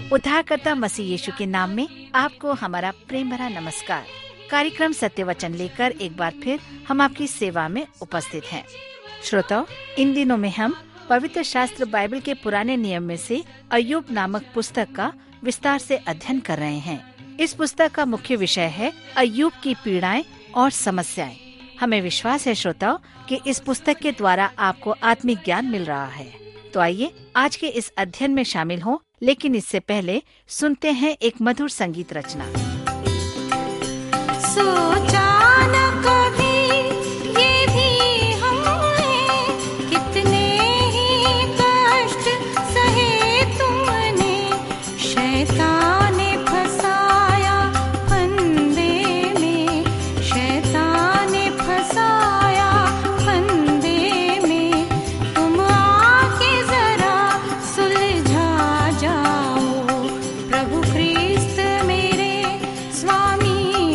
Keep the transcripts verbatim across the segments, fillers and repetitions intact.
उद्धारकर्ता मसीह यीशु के नाम में आपको हमारा प्रेम भरा नमस्कार। कार्यक्रम सत्य वचन लेकर एक बार फिर हम आपकी सेवा में उपस्थित हैं। श्रोताओ, इन दिनों में हम पवित्र शास्त्र बाइबल के पुराने नियम में से अय्यूब नामक पुस्तक का विस्तार से अध्ययन कर रहे हैं। इस पुस्तक का मुख्य विषय है अय्यूब की पीड़ाएं और समस्याएं। हमें विश्वास है श्रोताओ कि इस पुस्तक के द्वारा आपको आत्मिक ज्ञान मिल रहा है। तो आइए आज के इस अध्ययन में शामिल हों, लेकिन इससे पहले सुनते हैं एक मधुर संगीत रचना। सोचा न कभी ये भी हमने, कितने ही कष्ट सहे तुमने, शैतान ने फंसाया फंदे में, शैतान ने फंसाया फंदे में, तुम आके जरा सुलझा जाओ, प्रभु ख्रिस्त मेरे स्वामी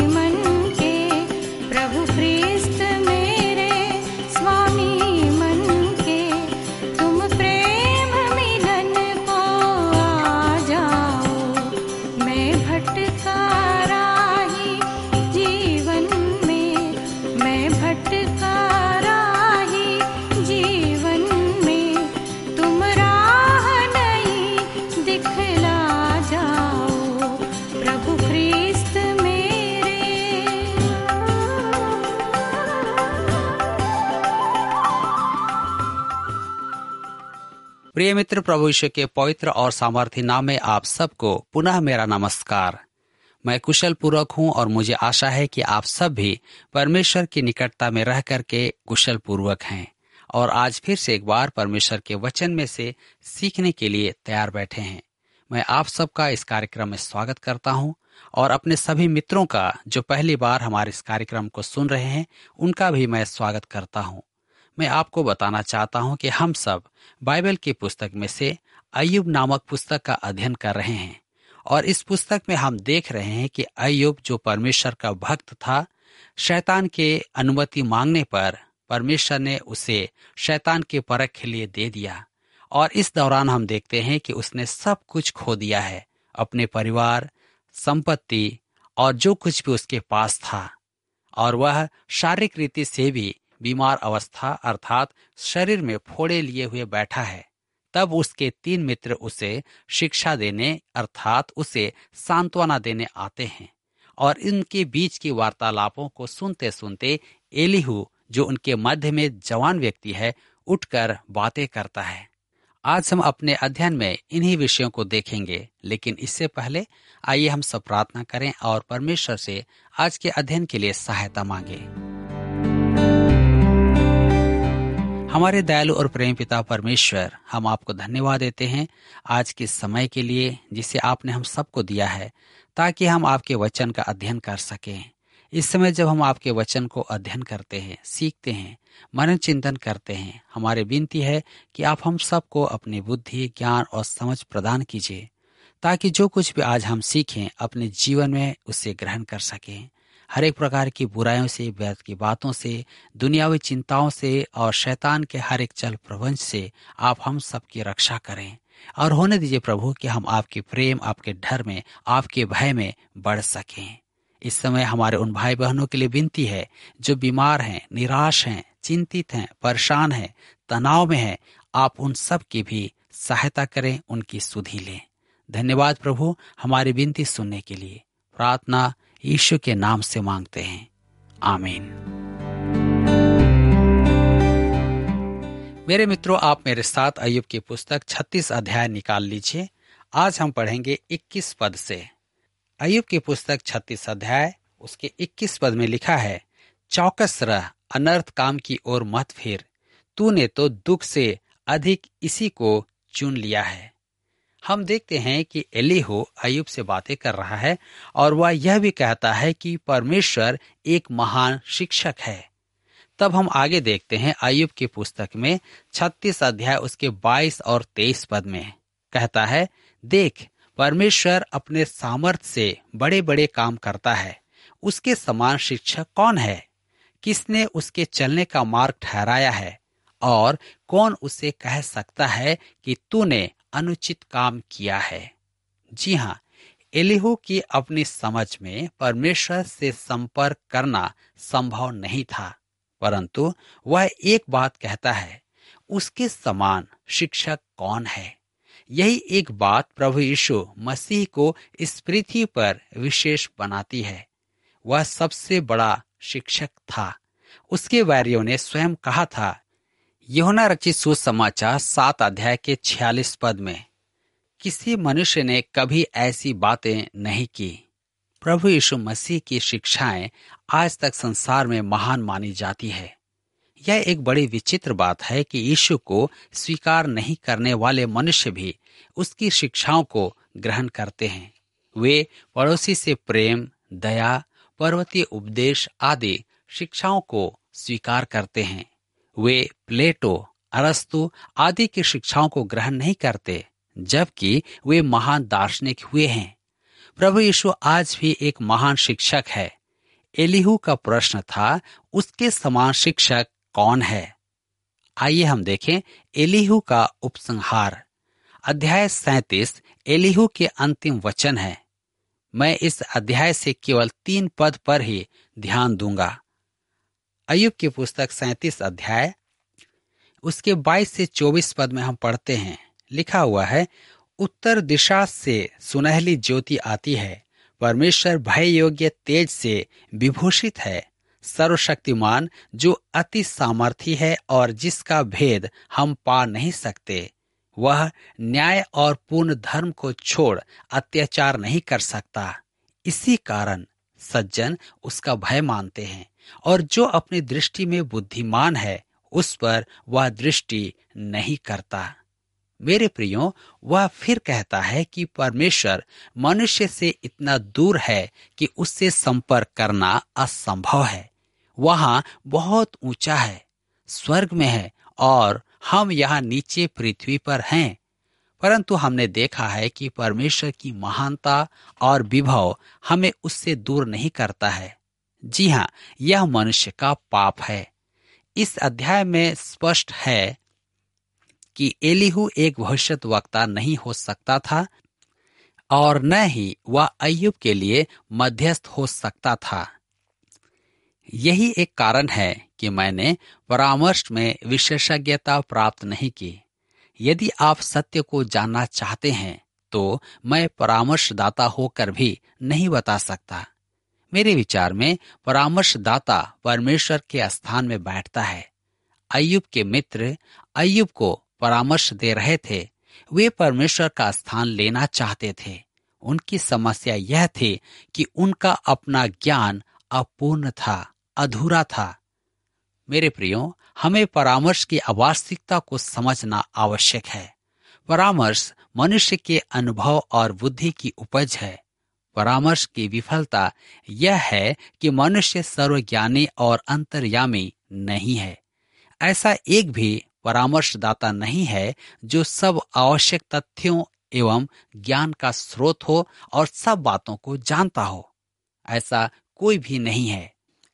प्रिय मित्र, प्रभु यीशु के पवित्र और सामर्थी नाम में आप सबको पुनः मेरा नमस्कार। मैं कुशल पूर्वक हूँ और मुझे आशा है कि आप सब भी परमेश्वर की निकटता में रह करके कुशल पूर्वक हैं और आज फिर से एक बार परमेश्वर के वचन में से सीखने के लिए तैयार बैठे हैं। मैं आप सबका इस कार्यक्रम में स्वागत करता हूँ और अपने सभी मित्रों का जो पहली बार हमारे इस कार्यक्रम को सुन रहे हैं उनका भी मैं स्वागत करता हूँ। मैं आपको बताना चाहता हूं कि हम सब बाइबल की पुस्तक में से अय्यूब नामक पुस्तक का अध्ययन कर रहे हैं और इस पुस्तक में हम देख रहे हैं कि अय्यूब जो परमेश्वर का भक्त था, शैतान के अनुमति मांगने पर परमेश्वर ने उसे शैतान के परख के लिए दे दिया और इस दौरान हम देखते हैं कि उसने सब कुछ खो दिया है, अपने परिवार, संपत्ति और जो कुछ भी उसके पास था, और वह शारीरिक रीति से भी बीमार अवस्था अर्थात शरीर में फोड़े लिए हुए बैठा है। तब उसके तीन मित्र उसे शिक्षा देने अर्थात उसे सांत्वना देने आते हैं और इनके बीच की वार्तालापों को सुनते सुनते एलीहू जो उनके मध्य में जवान व्यक्ति है उठकर बातें करता है। आज हम अपने अध्ययन में इन्हीं विषयों को देखेंगे, लेकिन इससे पहले आइए हम सब प्रार्थना करें और परमेश्वर से आज के अध्ययन के लिए सहायता मांगे। हमारे दयालु और प्रेम पिता परमेश्वर, हम आपको धन्यवाद देते हैं आज के समय के लिए जिसे आपने हम सबको दिया है ताकि हम आपके वचन का अध्ययन कर सकें। इस समय जब हम आपके वचन को अध्ययन करते हैं, सीखते हैं, मनन चिंतन करते हैं, हमारी विनती है कि आप हम सबको अपनी बुद्धि, ज्ञान और समझ प्रदान कीजिए ताकि जो कुछ भी आज हम सीखें अपने जीवन में उससे ग्रहण कर सकें। हर एक प्रकार की बुराइयों से, व्यर्थ की बातों से, दुनियावी चिंताओं से और शैतान के हर एक चल प्रपंच से आप हम सबकी रक्षा करें और होने दीजिए प्रभु कि हम आपके प्रेम, आपके डर में, आपके भय में बढ़ सकें। इस समय हमारे उन भाई बहनों के लिए विनती है जो बीमार हैं, निराश हैं, चिंतित हैं, परेशान हैं, तनाव में हैं, आप उन सब की भी सहायता करें, उनकी सुधि लें। धन्यवाद प्रभु हमारी विनती सुनने के लिए। प्रार्थना यीशु के नाम से मांगते हैं, आमीन। मेरे मित्रों, आप मेरे साथ अय्यूब की पुस्तक छत्तीस अध्याय निकाल लीजिए। आज हम पढ़ेंगे इक्कीस पद से। अय्यूब की पुस्तक छत्तीस अध्याय उसके इक्कीस पद में लिखा है, चौकस रह, अनर्थ काम की ओर मत फिर, तूने तो दुख से अधिक इसी को चुन लिया है। हम देखते हैं कि एलीहू अय्यूब से बातें कर रहा है और वह यह भी कहता है कि परमेश्वर एक महान शिक्षक है। तब हम आगे देखते हैं अय्यूब की पुस्तक में छत्तीस अध्याय उसके बाईस और तेईस पद में कहता है, देख, परमेश्वर अपने सामर्थ से बड़े बड़े काम करता है, उसके समान शिक्षक कौन है? किसने उसके चलने का मार्ग ठहराया है और कौन उसे कह सकता है कि तूने अनुचित काम किया है? जी हाँ, एलीहू की अपनी समझ में परमेश्वर से संपर्क करना संभव नहीं था, परंतु वह एक बात कहता है, उसके समान शिक्षक कौन है। यही एक बात प्रभु यीशु मसीह को इस पृथ्वी पर विशेष बनाती है। वह सबसे बड़ा शिक्षक था। उसके वैरियों ने स्वयं कहा था, यूहन्ना रचित सुसमाचार सात अध्याय के छियालीस पद में, किसी मनुष्य ने कभी ऐसी बातें नहीं की। प्रभु यीशु मसीह की शिक्षाएं आज तक संसार में महान मानी जाती है। यह एक बड़ी विचित्र बात है कि यीशु को स्वीकार नहीं करने वाले मनुष्य भी उसकी शिक्षाओं को ग्रहण करते हैं। वे पड़ोसी से प्रेम, दया, पर्वतीय उपदेश आदि शिक्षाओं को स्वीकार करते हैं। वे प्लेटो, अरस्तु आदि की शिक्षाओं को ग्रहण नहीं करते, जबकि वे महान दार्शनिक हुए हैं। प्रभु यीशु आज भी एक महान शिक्षक है। एलीहू का प्रश्न था, उसके समान शिक्षक कौन है। आइए हम देखें एलीहू का उपसंहार। अध्याय सैंतीस एलीहू के अंतिम वचन है। मैं इस अध्याय से केवल तीन पद पर ही ध्यान दूंगा। अय्यूब की पुस्तक सैंतीस अध्याय उसके बाईस से चौबीस पद में हम पढ़ते हैं, लिखा हुआ है, उत्तर दिशा से सुनहली ज्योति आती है, परमेश्वर भय योग्य तेज से विभूषित है, सर्वशक्तिमान जो अति सामर्थी है और जिसका भेद हम पा नहीं सकते। वह न्याय और पूर्ण धर्म को छोड़ अत्याचार नहीं कर सकता। इसी कारण सज्जन उसका भय मानते हैं और जो अपनी दृष्टि में बुद्धिमान है उस पर वह दृष्टि नहीं करता। मेरे प्रियो, वह फिर कहता है कि परमेश्वर मनुष्य से इतना दूर है कि उससे संपर्क करना असंभव है। वहां बहुत ऊंचा है, स्वर्ग में है और हम यहाँ नीचे पृथ्वी पर हैं। परंतु हमने देखा है कि परमेश्वर की महानता और विभव हमें उससे दूर नहीं करता है। जी हाँ, यह मनुष्य का पाप है। इस अध्याय में स्पष्ट है कि एलीहू एक भविष्यद्वक्ता नहीं हो सकता था और न ही वह अय्यूब के लिए मध्यस्थ हो सकता था। यही एक कारण है कि मैंने परामर्श में विशेषज्ञता प्राप्त नहीं की। यदि आप सत्य को जानना चाहते हैं तो मैं परामर्शदाता होकर भी नहीं बता सकता। मेरे विचार में परामर्शदाता परमेश्वर के स्थान में बैठता है। अय्यूब के मित्र अय्यूब को परामर्श दे रहे थे। वे परमेश्वर का स्थान लेना चाहते थे। उनकी समस्या यह थी कि उनका अपना ज्ञान अपूर्ण था, अधूरा था। मेरे प्रियो, हमें परामर्श की आवश्यकता को समझना आवश्यक है। परामर्श मनुष्य के अनुभव और बुद्धि की उपज है। परामर्श की विफलता यह है कि मनुष्य सर्वज्ञानी और अंतर्यामी नहीं है। ऐसा एक भी परामर्शदाता नहीं है जो सब आवश्यक तथ्यों एवं ज्ञान का स्रोत हो और सब बातों को जानता हो। ऐसा कोई भी नहीं है।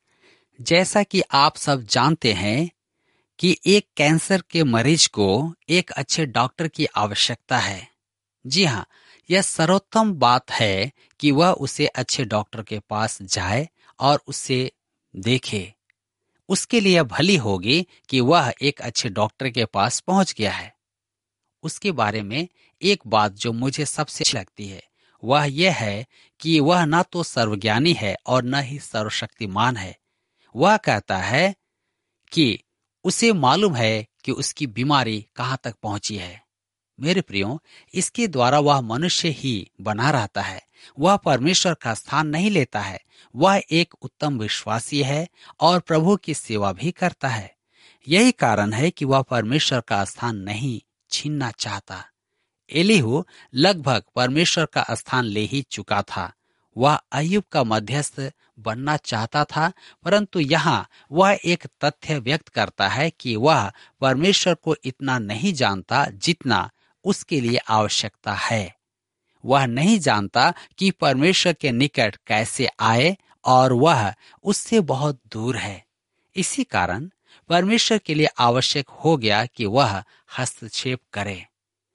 जैसा कि आप सब जानते हैं कि एक कैंसर के मरीज को एक अच्छे डॉक्टर की आवश्यकता है। जी हाँ, यह सर्वोत्तम बात है कि वह उसे अच्छे डॉक्टर के पास जाए और उसे देखे। उसके लिए भली होगी कि वह एक अच्छे डॉक्टर के पास पहुंच गया है। उसके बारे में एक बात जो मुझे सबसे अच्छी लगती है वह यह है कि वह न तो सर्वज्ञानी है और न ही सर्वशक्तिमान है। वह कहता है कि उसे मालूम है कि उसकी बीमारी कहाँ तक पहुंची है। मेरे प्रियो, इसके द्वारा वह मनुष्य ही बना रहता है। वह परमेश्वर का स्थान नहीं लेता है। वह एक उत्तम विश्वासी है और प्रभु की सेवा भी करता है। यही कारण है कि वह परमेश्वर का स्थान नहीं छीनना चाहता। एलीहू लगभग परमेश्वर का स्थान ले ही चुका था। वह अय्यूब का मध्यस्थ बनना चाहता था, परंतु यहाँ वह एक तथ्य व्यक्त करता है कि वह परमेश्वर को इतना नहीं जानता जितना उसके लिए आवश्यकता है। वह नहीं जानता कि परमेश्वर के निकट कैसे आए और वह उससे बहुत दूर है। इसी कारण परमेश्वर के लिए आवश्यक हो गया कि वह हस्तक्षेप करे।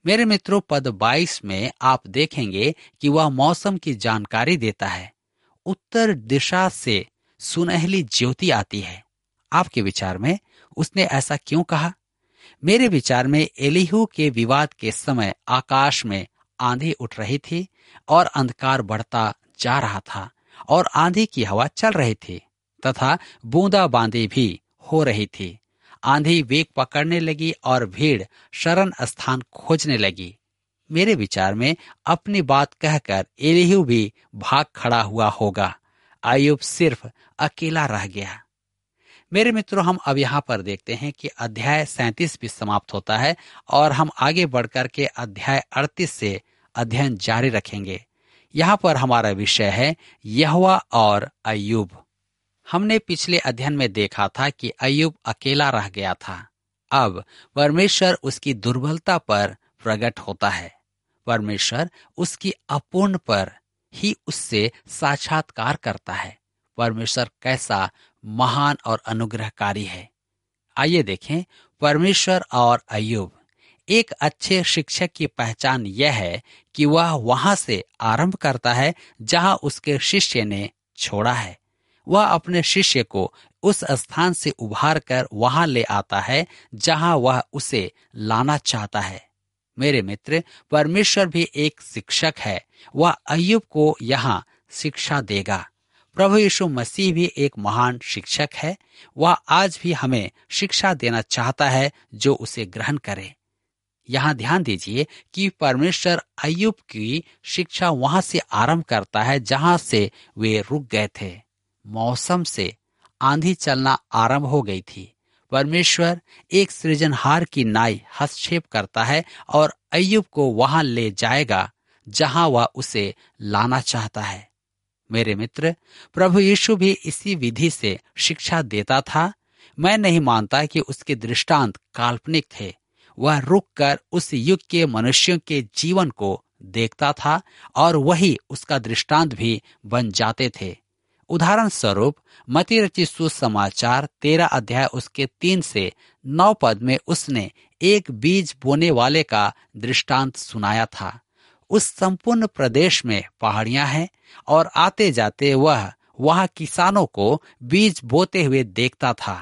मेरे मित्रों, पद बाईस में आप देखेंगे कि वह मौसम की जानकारी देता है। उत्तर दिशा से सुनहली ज्योति आती है। आपके विचार में उसने ऐसा क्यों कहा? मेरे विचार में एलीहू के विवाद के समय आकाश में आंधी उठ रही थी और अंधकार बढ़ता जा रहा था और आंधी की हवा चल रही थी तथा बूंदाबांदी भी हो रही थी। आंधी वेग पकड़ने लगी और भीड़ शरण स्थान खोजने लगी। मेरे विचार में अपनी बात कहकर एलीहू भी भाग खड़ा हुआ होगा। अय्यूब सिर्फ अकेला रह गया। मेरे मित्रों, हम अब यहाँ पर देखते हैं कि अध्याय सैंतीस भी समाप्त होता है और हम आगे बढ़कर के अध्याय अड़तीस से अध्ययन जारी रखेंगे। यहाँ पर हमारा विषय है यहोवा और अय्यूब। हमने पिछले अध्ययन में देखा था कि अय्यूब अकेला रह गया था। अब परमेश्वर उसकी दुर्बलता पर प्रकट होता है। परमेश्वर उसकी अपूर्ण पर ही उससे साक्षात्कार करता है। परमेश्वर कैसा महान और अनुग्रहकारी है। आइए देखें परमेश्वर और अय्यूब। एक अच्छे शिक्षक की पहचान यह है कि वह वहां से आरंभ करता है जहां उसके शिष्य ने छोड़ा है। वह अपने शिष्य को उस स्थान से उभार कर वहां ले आता है जहां वह उसे लाना चाहता है। मेरे मित्र, परमेश्वर भी एक शिक्षक है। वह अय्यूब को यहाँ शिक्षा देगा। प्रभु यीशु मसीह भी एक महान शिक्षक है। वह आज भी हमें शिक्षा देना चाहता है जो उसे ग्रहण करे। यहाँ ध्यान दीजिए कि परमेश्वर अय्यूब की शिक्षा वहां से आरंभ करता है जहां से वे रुक गए थे। मौसम से आंधी चलना आरंभ हो गई थी। परमेश्वर एक सृजनहार की नाई हस्तक्षेप करता है और अय्यूब को वहां ले जाएगा जहां वह उसे लाना चाहता है। मेरे मित्र, प्रभु यीशु भी इसी विधि से शिक्षा देता था। मैं नहीं मानता कि उसके दृष्टांत काल्पनिक थे। वह रुककर उस युग के मनुष्यों के जीवन को देखता था और वही उसका दृष्टांत भी बन जाते थे। उदाहरण स्वरूप मत्ती रचित सुसमाचार तेरह अध्याय उसके तीन से नौ पद में उसने एक बीज बोने वाले का दृष्टांत सुनाया था। उस संपूर्ण प्रदेश में पहाड़ियां हैं और आते जाते वह वहां किसानों को बीज बोते हुए देखता था।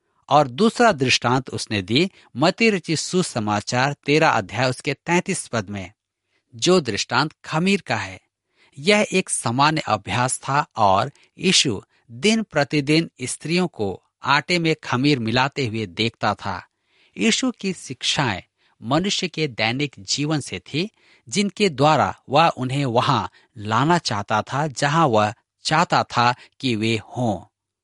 और दूसरा दृष्टांत उसने दी मत्ती रचित सुसमाचार तेरह अध्याय उसके तैंतीस पद में, जो दृष्टांत खमीर का है। यह एक सामान्य अभ्यास था और यीशु दिन प्रतिदिन स्त्रियों को आटे में खमीर मिलाते हुए देखता था। यीशु की शिक्षाएं मनुष्य के दैनिक जीवन से थी, जिनके द्वारा वह उन्हें वहां लाना चाहता था जहां वह चाहता था कि वे हों।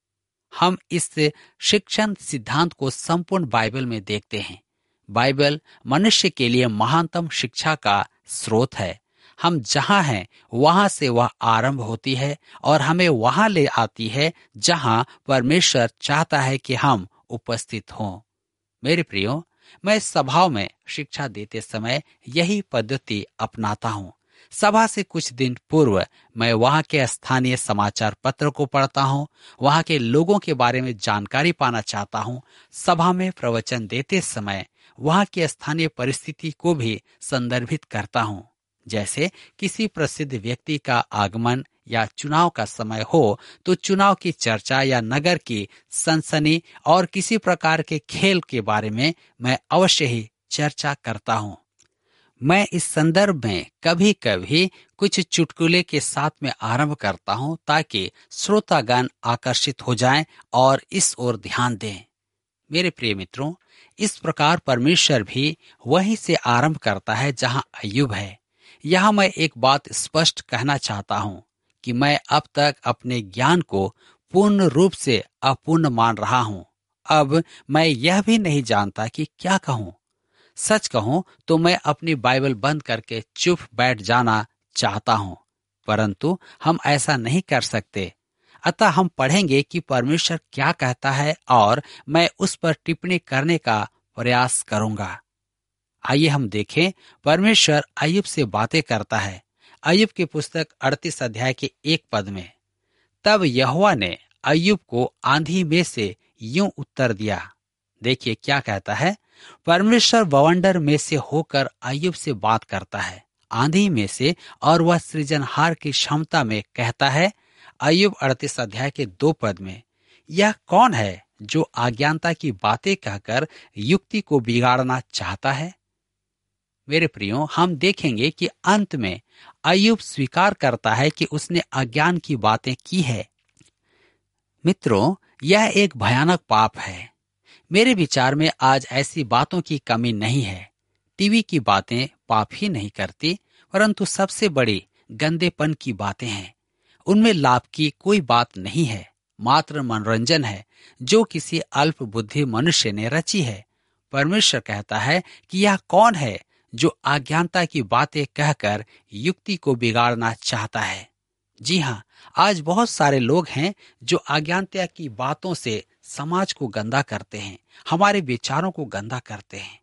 हम इस शिक्षण सिद्धांत को संपूर्ण बाइबल में देखते हैं। बाइबल मनुष्य के लिए महानतम शिक्षा का स्रोत है। हम जहां हैं वहां से वह आरंभ होती है और हमें वहां ले आती है जहां परमेश्वर चाहता है कि हम उपस्थित हों। मेरे प्रियो, मैं सभाओं में शिक्षा देते समय यही पद्धति अपनाता हूँ। सभा से कुछ दिन पूर्व मैं वहाँ के स्थानीय समाचार पत्र को पढ़ता हूँ, वहाँ के लोगों के बारे में जानकारी पाना चाहता हूँ। सभा में प्रवचन देते समय वहाँ की स्थानीय परिस्थिति को भी संदर्भित करता हूँ। जैसे किसी प्रसिद्ध व्यक्ति का आगमन या चुनाव का समय हो तो चुनाव की चर्चा या नगर की सनसनी और किसी प्रकार के खेल के बारे में मैं अवश्य ही चर्चा करता हूँ। मैं इस संदर्भ में कभी कभी कुछ चुटकुले के साथ में आरंभ करता हूँ ताकि श्रोतागण आकर्षित हो जाएं और इस ओर ध्यान दें। मेरे प्रिय मित्रों, इस प्रकार परमेश्वर भी वहीं से आरंभ करता है जहां अय्यूब है। यहाँ मैं एक बात स्पष्ट कहना चाहता हूँ कि मैं अब तक अपने ज्ञान को पूर्ण रूप से अपूर्ण मान रहा हूँ। अब मैं यह भी नहीं जानता कि क्या कहूँ। सच कहूँ तो मैं अपनी बाइबल बंद करके चुप बैठ जाना चाहता हूँ, परंतु हम ऐसा नहीं कर सकते। अतः हम पढ़ेंगे कि परमेश्वर क्या कहता है और मैं उस पर टिप्पणी करने का प्रयास करूंगा। आइए हम देखें परमेश्वर अय्यूब से बातें करता है। अय्यूब की पुस्तक अड़तीस अध्याय के एक पद में, तब यहोवा ने अय्यूब को आंधी में से यूं उत्तर दिया। देखिए क्या कहता है, परमेश्वर बवंडर में से होकर अय्यूब से बात करता है, आंधी में से, और वह सृजनहार की क्षमता में कहता है। अय्यूब अड़तीस अध्याय के दो पद में, यह कौन है जो अज्ञानता की बातें कहकर युक्ति को बिगाड़ना चाहता है। मेरे प्रियो, हम देखेंगे कि अंत में अय्यूब स्वीकार करता है कि उसने अज्ञान की बातें की है। मित्रों, यह एक भयानक पाप है। मेरे विचार में आज ऐसी बातों की कमी नहीं है। टीवी की बातें पाप ही नहीं करती, परंतु सबसे बड़ी गंदेपन की बातें हैं। उनमें लाभ की कोई बात नहीं है, मात्र मनोरंजन है जो किसी अल्प बुद्धि मनुष्य ने रची है। परमेश्वर कहता है कि यह कौन है जो अज्ञानता की बातें कहकर युक्ति को बिगाड़ना चाहता है। जी हाँ, आज बहुत सारे लोग हैं जो अज्ञानता की बातों से समाज को गंदा करते हैं, हमारे विचारों को गंदा करते हैं।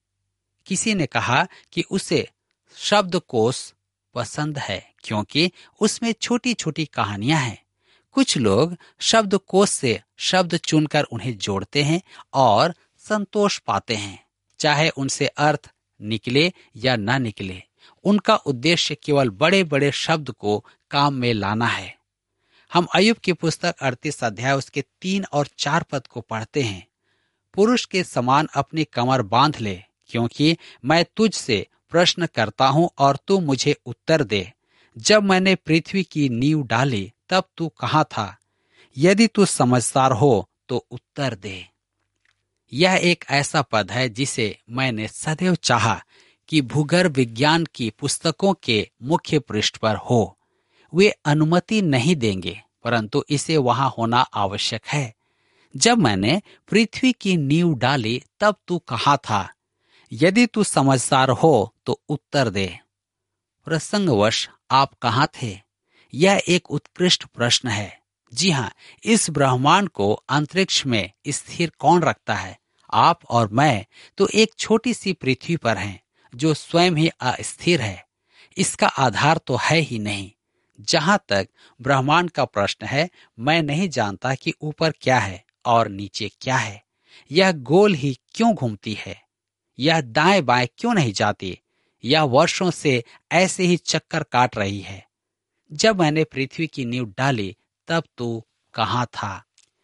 किसी ने कहा कि उसे शब्दकोश पसंद है क्योंकि उसमें छोटी छोटी कहानियां हैं। कुछ लोग शब्दकोश से शब्द चुनकर उन्हें जोड़ते हैं और संतोष पाते हैं, चाहे उनसे अर्थ निकले या ना निकले। उनका उद्देश्य केवल बड़े बड़े शब्द को काम में लाना है। हम अय्यूब की पुस्तक अड़तीस अध्याय उसके तीन और चार पद को पढ़ते हैं। पुरुष के समान अपनी कमर बांध ले, क्योंकि मैं तुझसे प्रश्न करता हूं और तू मुझे उत्तर दे। जब मैंने पृथ्वी की नींव डाली तब तू कहाँ था? यदि तू समझदार हो तो उत्तर दे। यह एक ऐसा पद है जिसे मैंने सदैव चाहा कि भूगर्भ विज्ञान की पुस्तकों के मुख्य पृष्ठ पर हो। वे अनुमति नहीं देंगे, परंतु इसे वहां होना आवश्यक है। जब मैंने पृथ्वी की नींव डाली तब तू कहाँ था? यदि तू समझदार हो तो उत्तर दे। प्रसंगवश आप कहाँ थे? यह एक उत्कृष्ट प्रश्न है। जी हाँ, इस ब्रह्मांड को अंतरिक्ष में स्थिर कौन रखता है? आप और मैं तो एक छोटी सी पृथ्वी पर हैं, जो स्वयं ही अस्थिर है। इसका आधार तो है ही नहीं। जहां तक ब्रह्मांड का प्रश्न है, मैं नहीं जानता कि ऊपर क्या है और नीचे क्या है। यह गोल ही क्यों घूमती है? यह दाएं बाएं क्यों नहीं जाती? यह वर्षों से ऐसे ही चक्कर काट रही है। जब मैंने पृथ्वी की नींव डाली तब तू कहाँ था?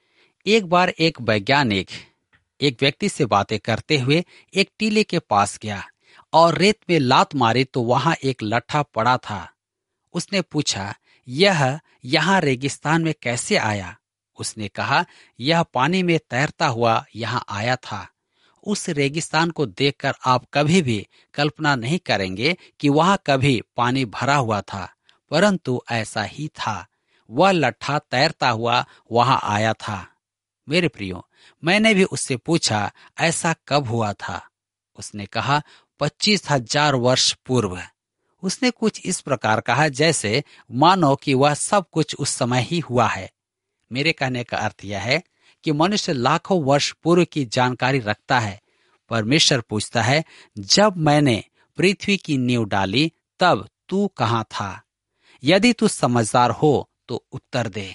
एक बार एक वैज्ञानिक एक व्यक्ति से बातें करते हुए एक टीले के पास गया और रेत में लात मारी तो वहां एक लट्ठा पड़ा था। उसने पूछा, यह यहाँ रेगिस्तान में कैसे आया? उसने कहा, यह पानी में तैरता हुआ यहाँ आया था। उस रेगिस्तान को देखकर आप कभी भी कल्पना नहीं करेंगे कि वहां कभी पानी भरा हुआ था, परंतु ऐसा ही था। वह लट्ठा तैरता हुआ वहां आया था। मेरे प्रियो, मैंने भी उससे पूछा, ऐसा कब हुआ था? उसने कहा, पच्चीस हजार वर्ष पूर्व। उसने कुछ इस प्रकार कहा जैसे मानो कि वह सब कुछ उस समय ही हुआ है। मेरे कहने का अर्थ यह है कि मनुष्य लाखों वर्ष पूर्व की जानकारी रखता है। परमेश्वर पूछता है, जब मैंने पृथ्वी की नींव डाली तब तू कहाँ था? यदि तू समझदार हो तो उत्तर दे।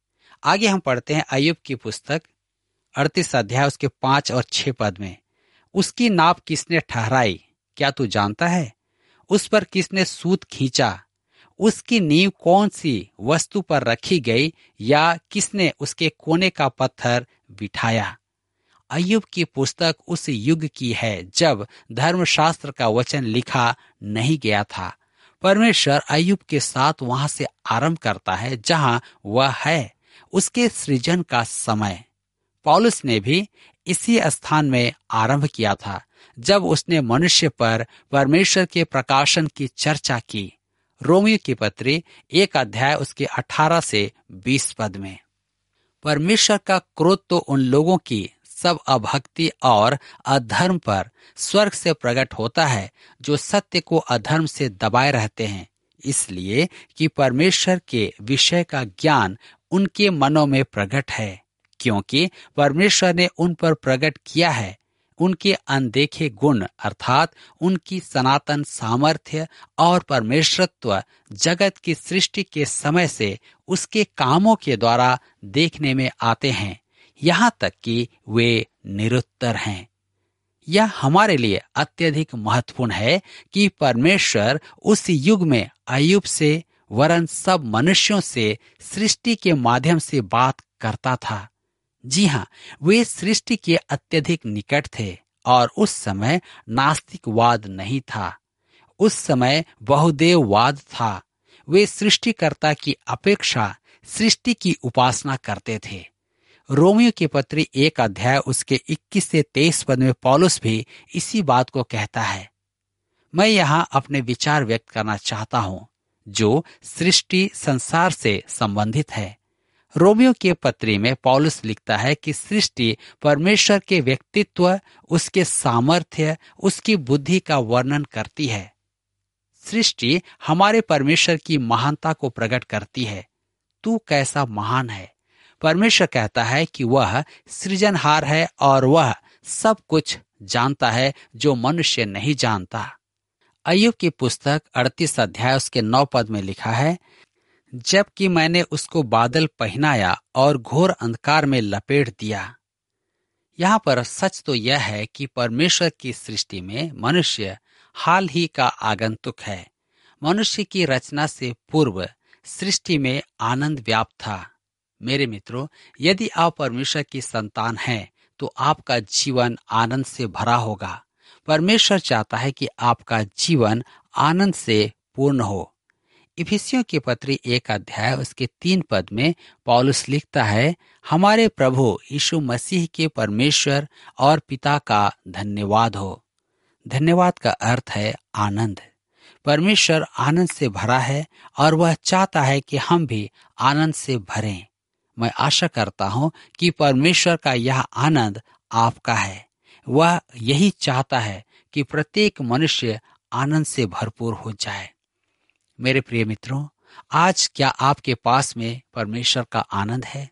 आगे हम पढ़ते हैं अय्यूब की पुस्तक अड़तीस अध्याय उसके पांच और छह पद में। उसकी नाप किसने ठहराई, क्या तू जानता है? उस पर किसने सूत खींचा? उसकी नींव कौन सी वस्तु पर रखी गई, या किसने उसके कोने का पत्थर बिठाया? अय्यूब की पुस्तक उस युग की है जब धर्मशास्त्र का वचन लिखा नहीं गया था। परमेश्वर अय्यूब के साथ वहां से आरंभ करता है जहां वह है, उसके सृजन का समय। पौलुस ने भी इसी स्थान में आरंभ किया था जब उसने मनुष्य पर परमेश्वर के प्रकाशन की चर्चा की। रोमियो की पत्री एक अध्याय उसके अठारह से बीस पद में। परमेश्वर का क्रोध तो उन लोगों की सब अभक्ति और अधर्म पर स्वर्ग से प्रकट होता है जो सत्य को अधर्म से दबाए रहते हैं, इसलिए कि परमेश्वर के विषय का ज्ञान उनके मनों में प्रकट है, क्योंकि परमेश्वर ने उन पर प्रकट किया है उनके अनदेखे गुण अर्थात उनकी सनातन सामर्थ्य और परमेश्वरत्व जगत की सृष्टि के समय से उसके कामों के द्वारा देखने में आते हैं, यहाँ तक कि वे निरुत्तर हैं। यह हमारे लिए अत्यधिक महत्वपूर्ण है कि परमेश्वर उस युग में अय्यूब से वरन सब मनुष्यों से सृष्टि के माध्यम से बात करता था। जी हाँ, वे सृष्टि के अत्यधिक निकट थे और उस समय नास्तिकवाद नहीं था। उस समय बहुदेववाद था। वे सृष्टिकर्ता की अपेक्षा सृष्टि की उपासना करते थे। रोमियो की पत्री एक अध्याय उसके इक्कीस से तेईस पद में पौलुस भी इसी बात को कहता है। मैं यहाँ अपने विचार व्यक्त करना चाहता हूँ जो सृष्टि संसार से संबंधित है। रोमियो के पत्री में पौलुस लिखता है कि सृष्टि परमेश्वर के व्यक्तित्व, उसके सामर्थ्य, उसकी बुद्धि का वर्णन करती है। सृष्टि हमारे परमेश्वर की महानता को प्रकट करती है। तू कैसा महान है। परमेश्वर कहता है कि वह सृजनहार है और वह सब कुछ जानता है जो मनुष्य नहीं जानता। अय्यूब की पुस्तक अड़तीस अध्याय उसके नौ पद में लिखा है, जबकि मैंने उसको बादल पहनाया और घोर अंधकार में लपेट दिया। यहाँ पर सच तो यह है कि परमेश्वर की सृष्टि में मनुष्य हाल ही का आगंतुक है। मनुष्य की रचना से पूर्व सृष्टि में आनंद व्याप्त था। मेरे मित्रों, यदि आप परमेश्वर की संतान हैं तो आपका जीवन आनंद से भरा होगा। परमेश्वर चाहता है कि आपका जीवन आनंद से पूर्ण हो। इफिसियों की पत्री एक अध्याय उसके तीन पद में पौलुस लिखता है, हमारे प्रभु यीशु मसीह के परमेश्वर और पिता का धन्यवाद हो। धन्यवाद का अर्थ है आनंद। परमेश्वर आनंद से भरा है और वह चाहता है कि हम भी आनंद से भरें। मैं आशा करता हूं कि परमेश्वर का यह आनंद आपका है। वह यही चाहता है कि प्रत्येक मनुष्य आनंद से भरपूर हो जाए। मेरे प्रिय मित्रों, आज क्या आपके पास में परमेश्वर का आनंद है,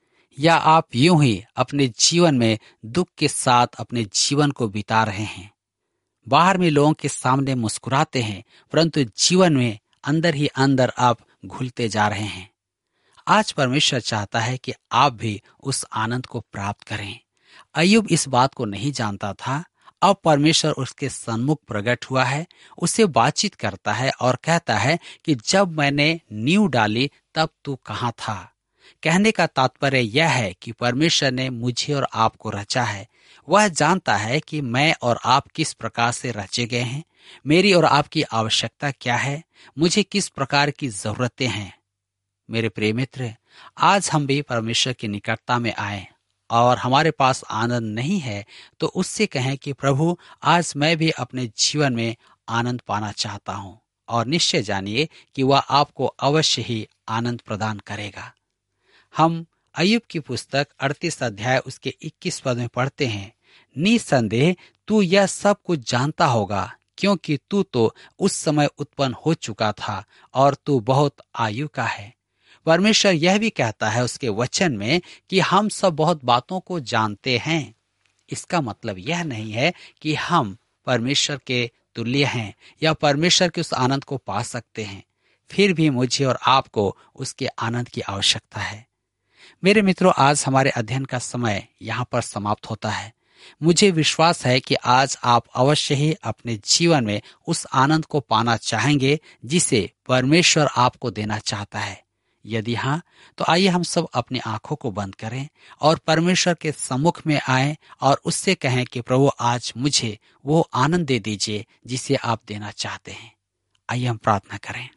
या आप यूं ही अपने जीवन में दुख के साथ अपने जीवन को बिता रहे हैं? बाहर में लोगों के सामने मुस्कुराते हैं, परंतु जीवन में अंदर ही अंदर आप घुलते जा रहे हैं। आज परमेश्वर चाहता है कि आप भी उस आनंद को प्राप्त करें। अय्यूब इस बात को नहीं जानता था। अब परमेश्वर उसके सन्मुख प्रकट हुआ है, उससे बातचीत करता है और कहता है कि जब मैंने नींव डाली तब तू कहाँ था। कहने का तात्पर्य यह है कि परमेश्वर ने मुझे और आपको रचा है। वह जानता है कि मैं और आप किस प्रकार से रचे गए हैं, मेरी और आपकी आवश्यकता क्या है, मुझे किस प्रकार की जरूरतें हैं। मेरे प्रिय मित्र, आज हम भी परमेश्वर की निकटता में आए और हमारे पास आनंद नहीं है तो उससे कहें कि प्रभु, आज मैं भी अपने जीवन में आनंद पाना चाहता हूँ, और निश्चय जानिए कि वह आपको अवश्य ही आनंद प्रदान करेगा। हम अय्यूब की पुस्तक अड़तीस अध्याय उसके इक्कीस पद में पढ़ते हैं, निसंदेह तू यह सब कुछ जानता होगा, क्योंकि तू तो उस समय उत्पन्न हो चुका था और तू बहुत आयु का है। परमेश्वर यह भी कहता है उसके वचन में कि हम सब बहुत बातों को जानते हैं। इसका मतलब यह नहीं है कि हम परमेश्वर के तुल्य हैं या परमेश्वर के उस आनंद को पा सकते हैं। फिर भी मुझे और आपको उसके आनंद की आवश्यकता है। मेरे मित्रों, आज हमारे अध्ययन का समय यहाँ पर समाप्त होता है। मुझे विश्वास है कि आज आप अवश्य ही अपने जीवन में उस आनंद को पाना चाहेंगे जिसे परमेश्वर आपको देना चाहता है। यदि हाँ, तो आइए हम सब अपनी आंखों को बंद करें और परमेश्वर के सम्मुख में आएं और उससे कहें कि प्रभु, आज मुझे वो आनंद दे दीजिए जिसे आप देना चाहते हैं। आइए हम प्रार्थना करें।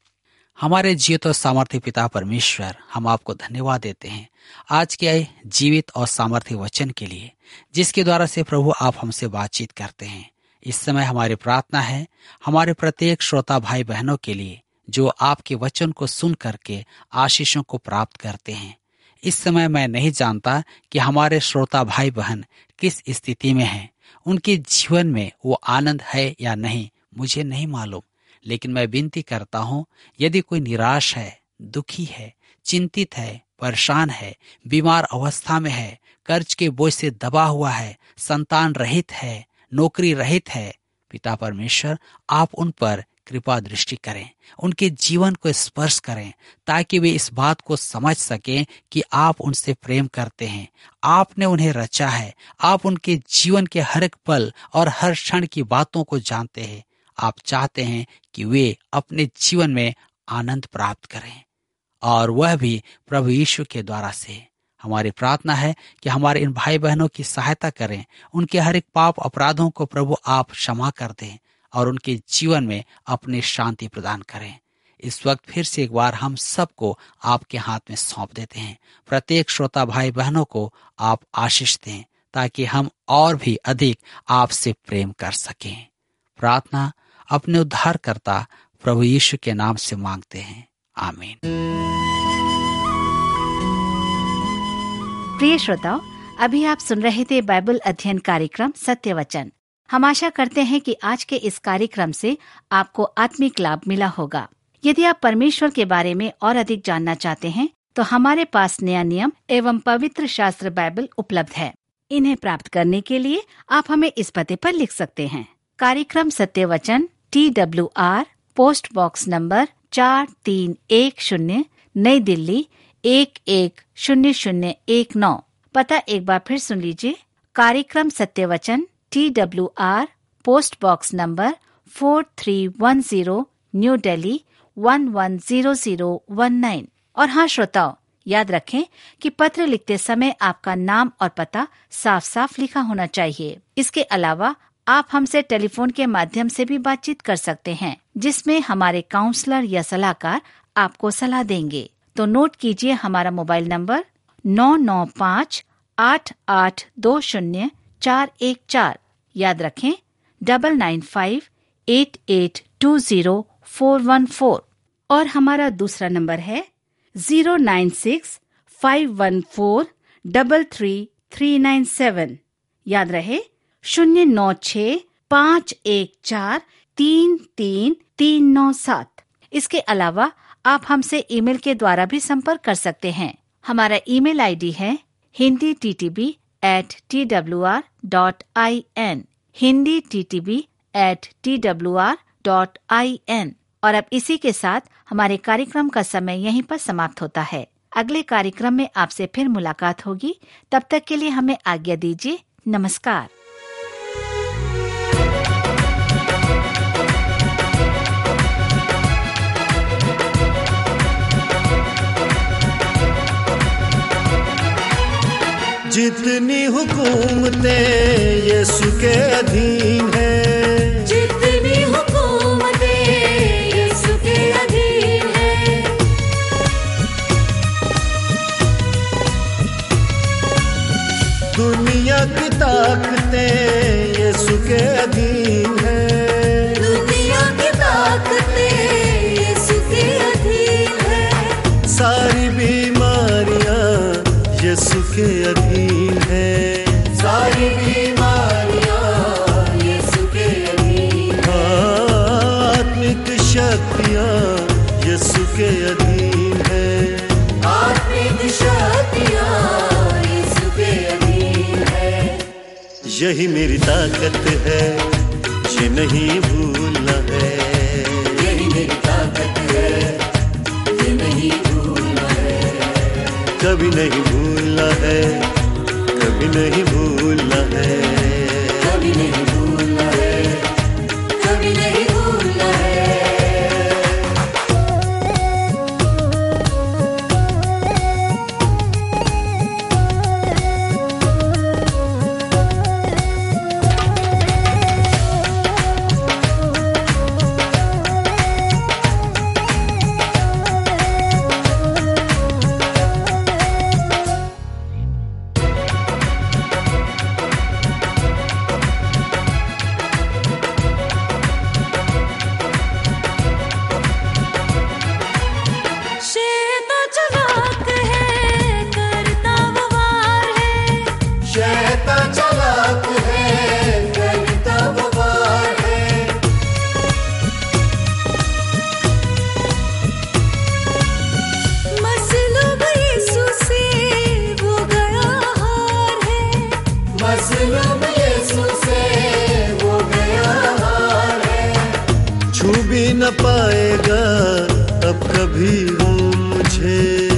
हमारे जीवित और सामर्थ्य पिता परमेश्वर, हम आपको धन्यवाद देते हैं आज के जीवित और सामर्थ्य वचन के लिए, जिसके द्वारा से प्रभु आप हमसे बातचीत करते हैं। इस समय हमारी प्रार्थना है हमारे प्रत्येक श्रोता भाई बहनों के लिए जो आपके वचन को सुन करके आशीषों को प्राप्त करते हैं। इस समय मैं नहीं जानता कि हमारे श्रोता भाई बहन किस स्थिति में हैं, उनके जीवन में वो आनंद है या नहीं, मुझे नहीं मालूम। लेकिन मैं विनती करता हूँ, यदि कोई निराश है, दुखी है, चिंतित है, परेशान है, बीमार अवस्था में है, कर्ज के बोझ से दबा हुआ है, संतान रहित है, नौकरी रहित है, पिता परमेश्वर आप उन पर कृपा दृष्टि करें, उनके जीवन को स्पर्श करें, ताकि वे इस बात को समझ सकें कि आप उनसे प्रेम करते हैं। आपने उन्हें रचा है, आप उनके जीवन के हर एक पल और हर क्षण की बातों को जानते हैं। आप चाहते हैं कि वे अपने जीवन में आनंद प्राप्त करें, और वह भी प्रभु यीशु के द्वारा से। हमारी प्रार्थना है कि हमारे इन भाई बहनों की सहायता करें, उनके हर एक पाप अपराधों को प्रभु आप क्षमा कर दें और उनके जीवन में अपनी शांति प्रदान करें। इस वक्त फिर से एक बार हम सबको आपके हाथ में सौंप देते हैं। प्रत्येक श्रोता भाई बहनों को आप आशीष दें, ताकि हम और भी अधिक आपसे प्रेम कर सकें। प्रार्थना अपने उद्धारकर्ता प्रभु यीशु के नाम से मांगते हैं, आमीन। प्रिय श्रोताओ, अभी आप सुन रहे थे बाइबल अध्ययन कार्यक्रम सत्य वचन। हम आशा करते हैं कि आज के इस कार्यक्रम से आपको आत्मिक लाभ मिला होगा। यदि आप परमेश्वर के बारे में और अधिक जानना चाहते हैं, तो हमारे पास नया नियम एवं पवित्र शास्त्र बाइबल उपलब्ध है। इन्हें प्राप्त करने के लिए आप हमें इस पते पर लिख सकते हैं। कार्यक्रम सत्य वचन, T W R, post box number चार तीन एक शून्य, नई दिल्ली एक एक शून्य शून्य एक नौ। पता एक बार फिर सुन लीजिए। कार्यक्रम सत्य वचन, T W R, post box number four three one zero, New Delhi one one zero zero one nine. और हाँ श्रोताओ, याद रखें कि पत्र लिखते समय आपका नाम और पता साफ साफ लिखा होना चाहिए। इसके अलावा आप हमसे टेलीफोन के माध्यम से भी बातचीत कर सकते हैं, जिसमें हमारे काउंसलर या सलाहकार आपको सलाह देंगे। तो नोट कीजिए हमारा मोबाइल नंबर नौ नौ पाँच आठ आठ दो शून्य चार एक चार। याद रखें double nine five eight eight two zero four one four. और हमारा दूसरा नंबर है zero nine six five one four double three three nine seven. याद रहे शून्य नौ छ पाँच एक चार तीन तीन तीन नौ सात। इसके अलावा आप हमसे ईमेल के द्वारा भी संपर्क कर सकते हैं। हमारा ईमेल आईडी है Hindi T T B at T W R dot I N, Hindi T T B at T W R dot I N. और अब इसी के साथ हमारे कार्यक्रम का समय यहीं पर समाप्त होता है। अगले कार्यक्रम में आपसे फिर मुलाकात होगी। तब तक के लिए हमें आज्ञा दीजिए। नमस्कार। जितनी हुकूमतें यीशु के अधीन है, जितनी हुकूमतें यीशु के अधीन है, दुनिया की ताकतें यीशु के अधीन है, दुनिया की ताकतें यीशु के अधीन है, सारी बीमारियां यीशु के अधीन है, सारी बीमारियां यीशु के अधीन है, आत्मिक शक्तियां यीशु के अधीन है, आत्मिक शक्तियां यीशु के अधीन है। यही मेरी ताकत है, ये नहीं भूलना है, यही मेरी ताकत है, ये नहीं भूलना है, कभी नहीं भूलना है, कभी नहीं भूलना है, कभी नहीं भूलना है, कभी नहीं भूलना है। छू भी न पाएगा अब कभी वो मुझे।